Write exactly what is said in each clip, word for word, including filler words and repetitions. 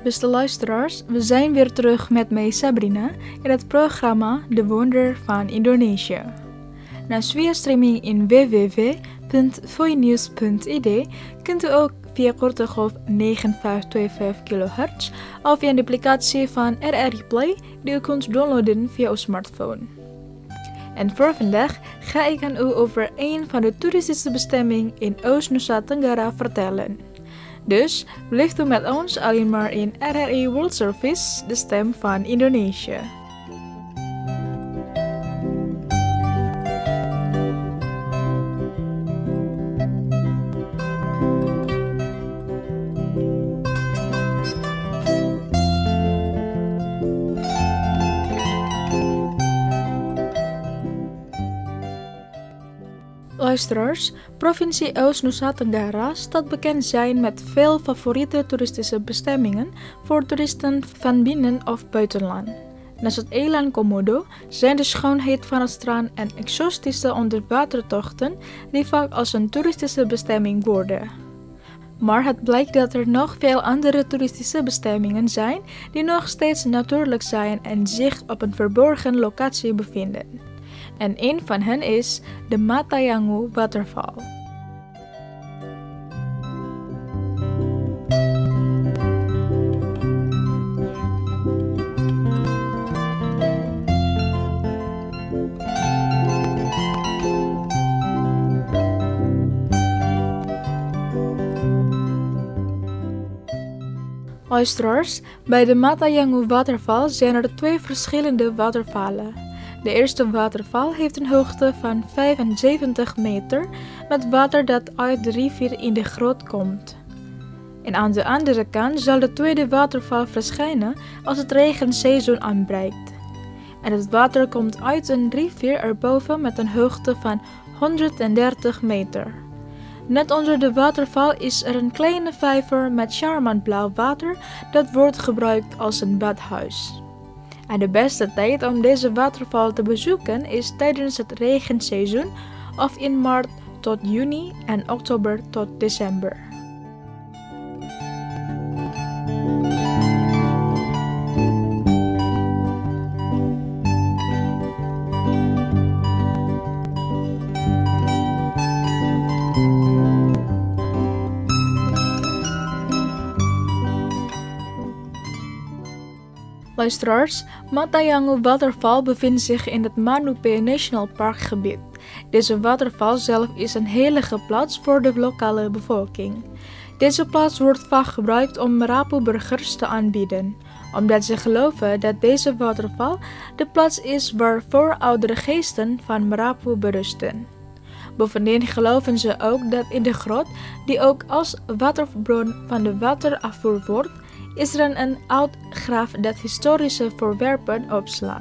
Beste luisteraars, we zijn weer terug met mij Sabrina in het programma De Wonder van Indonesië. Naast via streaming in w w w punt voinews punt i d kunt u ook via korte golf negen vijf twee vijf kilohertz of via de applicatie van R R I Play die u kunt downloaden via uw smartphone. En voor vandaag ga ik aan u over een van de toeristische bestemmingen in Oost-Nusa Tenggara vertellen. Dus blijft u met ons alleen maar in R R I World Service, de stem van Indonesië. Luisteraars, provincie Oost-Nusa Tenggara staat bekend zijn met veel favoriete toeristische bestemmingen voor toeristen van binnen- of buitenland. Naast het eiland Komodo zijn de schoonheid van het strand en exotische onderwatertochten die vaak als een toeristische bestemming worden. Maar het blijkt dat er nog veel andere toeristische bestemmingen zijn die nog steeds natuurlijk zijn en zich op een verborgen locatie bevinden. En een van hen is de Matayangu waterval. Luisteraars, bij de Matayangu waterval zijn er twee verschillende watervallen. De eerste waterval heeft een hoogte van vijfenzeventig meter met water dat uit de rivier in de grot komt. En aan de andere kant zal de tweede waterval verschijnen als het regenseizoen aanbreekt. En het water komt uit een rivier erboven met een hoogte van honderddertig meter. Net onder de waterval is er een kleine vijver met charmant blauw water dat wordt gebruikt als een badhuis. En de beste tijd om deze waterval te bezoeken is tijdens het regenseizoen of in maart tot juni en oktober tot december. Luisteraars, Matayangu waterval bevindt zich in het Manupe National Park gebied. Deze waterval zelf is een heilige plaats voor de lokale bevolking. Deze plaats wordt vaak gebruikt om Merapu-burgers te aanbieden, omdat ze geloven dat deze waterval de plaats is waar vooroudere geesten van Merapu berusten. Bovendien geloven ze ook dat in de grot, die ook als waterbron van de waterafvoer wordt, is er een oud graf dat historische voorwerpen opslaat.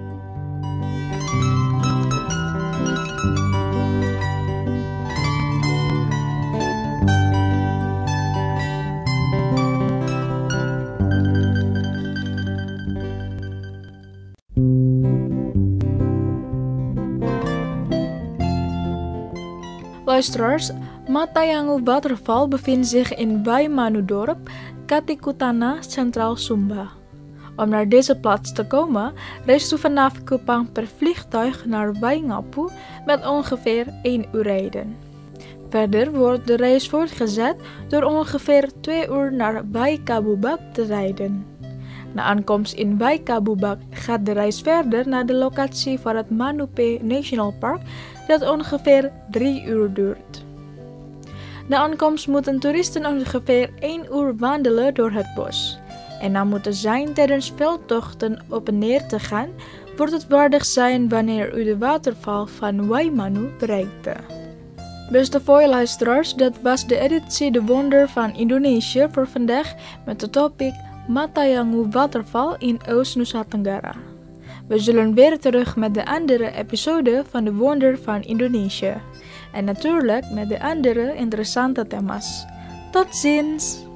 Luisteraars, Matayangu waterval bevindt zich in Waimanudorp, Katikutana, Centraal Sumba. Om naar deze plaats te komen, reist u vanaf Kupang per vliegtuig naar Waingapu met ongeveer één uur rijden. Verder wordt de reis voortgezet door ongeveer twee uur naar Waikabubak te rijden. Na aankomst in Waikabubak gaat de reis verder naar de locatie van het Manupe National Park dat ongeveer drie uur duurt. Na aankomst moeten toeristen ongeveer één uur wandelen door het bos. En na moeten zijn tijdens veldtochten op en neer te gaan, wordt het waardig zijn wanneer u de waterval van Waimanu bereikte. Beste luisteraars, dat was de editie De Wonder van Indonesië voor vandaag met de topic Matayangu waterval in Oost-Nusa Tenggara. We zullen weer terug met de andere episode van De Wonder van Indonesië. En natuurlijk met de andere interessante thema's. Tot ziens!